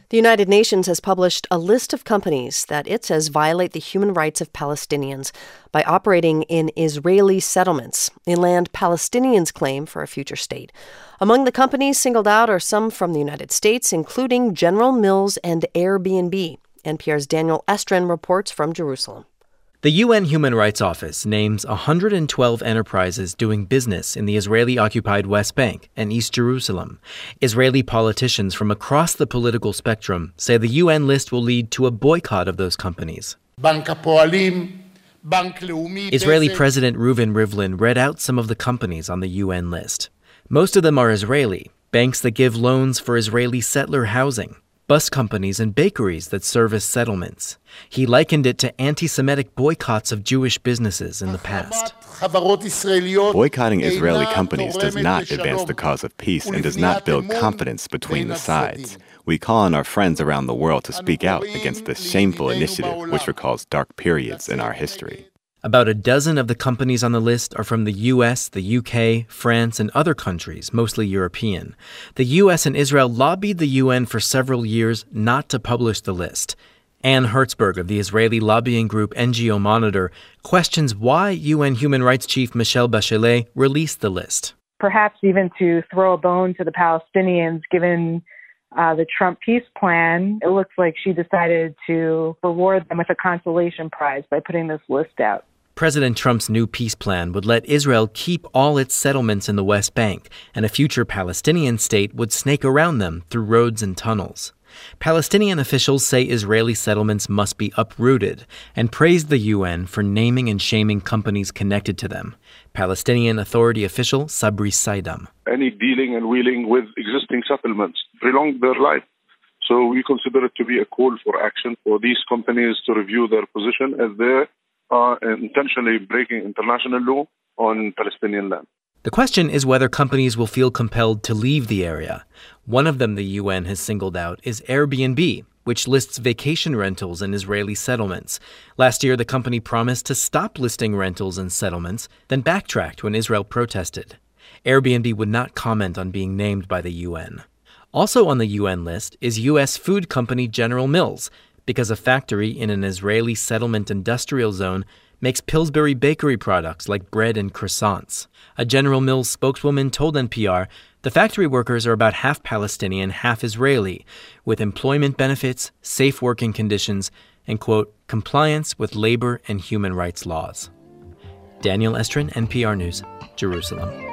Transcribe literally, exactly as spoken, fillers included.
The United Nations has published a list of companies that it says violate the human rights of Palestinians by operating in Israeli settlements, in land Palestinians claim for a future state. Among the companies singled out are some from the United States, including General Mills and Airbnb. N P R's Daniel Estrin reports from Jerusalem. The U N Human Rights Office names one hundred twelve enterprises doing business in the Israeli-occupied West Bank and East Jerusalem. Israeli politicians from across the political spectrum say the U N list will lead to a boycott of those companies. Israeli President Reuven Rivlin read out some of the companies on the U N list. Most of them are Israeli, banks that give loans for Israeli settler housing, bus companies and bakeries that service settlements. He likened it to anti-Semitic boycotts of Jewish businesses in the past. Boycotting Israeli companies does not advance the cause of peace and does not build confidence between the sides. We call on our friends around the world to speak out against this shameful initiative, which recalls dark periods in our history. About a dozen of the companies on the list are from the U S, the U K, France, and other countries, mostly European. The U S and Israel lobbied the U N for several years not to publish the list. Anne Hertzberg of the Israeli lobbying group N G O Monitor questions why U N Human Rights Chief Michelle Bachelet released the list. Perhaps even to throw a bone to the Palestinians, given uh, the Trump peace plan, it looks like she decided to reward them with a consolation prize by putting this list out. President Trump's new peace plan would let Israel keep all its settlements in the West Bank, and a future Palestinian state would snake around them through roads and tunnels. Palestinian officials say Israeli settlements must be uprooted and praised the U N for naming and shaming companies connected to them. Palestinian Authority official Sabri Saidam. Any dealing and wheeling with existing settlements prolong their life. So we consider it to be a call for action for these companies to review their position as they are intentionally breaking international law on Palestinian land. The question is whether companies will feel compelled to leave the area. One of them the U N has singled out is Airbnb, which lists vacation rentals in Israeli settlements. Last year, the company promised to stop listing rentals in settlements, then backtracked when Israel protested. Airbnb would not comment on being named by the U N. Also on the U N list is U S food company General Mills, because a factory in an Israeli settlement industrial zone makes Pillsbury bakery products like bread and croissants. A General Mills spokeswoman told N P R the factory workers are about half Palestinian, half Israeli, with employment benefits, safe working conditions, and, quote, compliance with labor and human rights laws. Daniel Estrin, N P R News, Jerusalem.